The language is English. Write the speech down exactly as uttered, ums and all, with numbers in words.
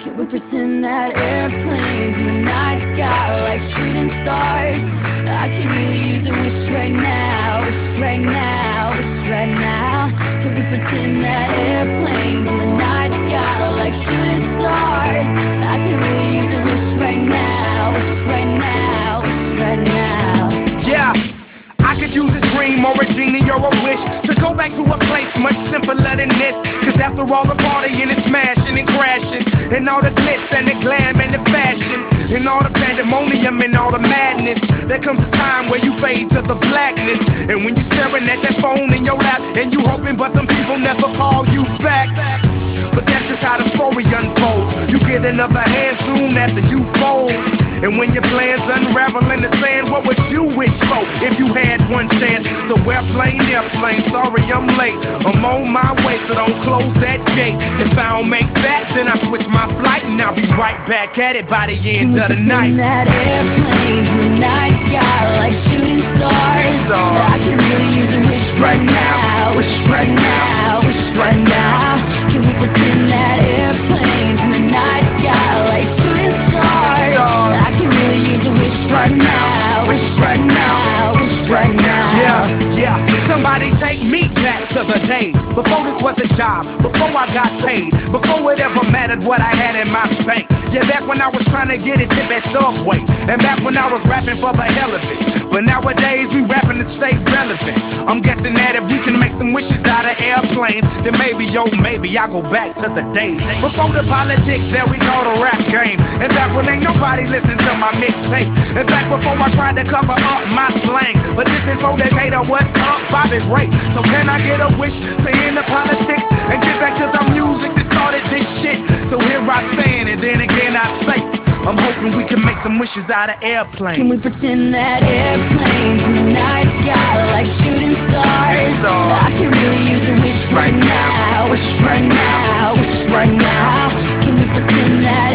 Can we pretend that airplanes in the night sky are like shooting stars? I can really use a wish right now, wish right now, wish right now. Can we pretend that airplanes in the night sky are like shooting stars? I can really use a wish right now, wish right now, wish right now. Yeah, I could use a dream or a genie or a wish to go back to a place much simpler than this. Cause after all the partying and smashing and crashing, and all the glitz and the glam and the fashion, and all the pandemonium and all the madness, there comes a time where you fade to the blackness. And when you're staring at that phone in your lap, and you hoping but them people never call you back. But that's just how the story unfolds. You get another hand soon after you fold. And when your plans unravel in the sand, what would you wish for if you had one chance? So airplane, airplane, sorry I'm late. I'm on my way, so don't close that gate. If I don't make that, then I switch my flight, and I'll be right back at it by the end of the night. That airplanes in the night sky are like shooting stars. I can really use a wish right now, wish right now, wish right now. Can we pretend that airplanes in the night sky are like shooting stars? I can really use a wish right now, wish right now, wish right now. Yeah, yeah, somebody take me back to the days before this was a job, before I got paid, before it ever mattered what I had in my bank. Yeah, back when I was trying to get a tip at Subway, and back when I was rapping for the hell of it. But nowadays we rapping to stay relevant. I'm guessing that if we can make some wishes out of airplanes, then maybe, yo, maybe I'll go back to the days before the politics that we call the rap game, and back when ain't nobody listened to my mixtape, and back before I tried to cover up my slang. But this is for Decatur, what's up, Bobby Ray? So can I get a wish to end the politics and get back to the music that started this shit? So here I stand, and then again I say, I'm hoping we can make some wishes out of airplanes. Can we pretend that airplanes in the night sky are like shooting stars? I can really use a wish right now, wish right now, wish right now. Can we pretend that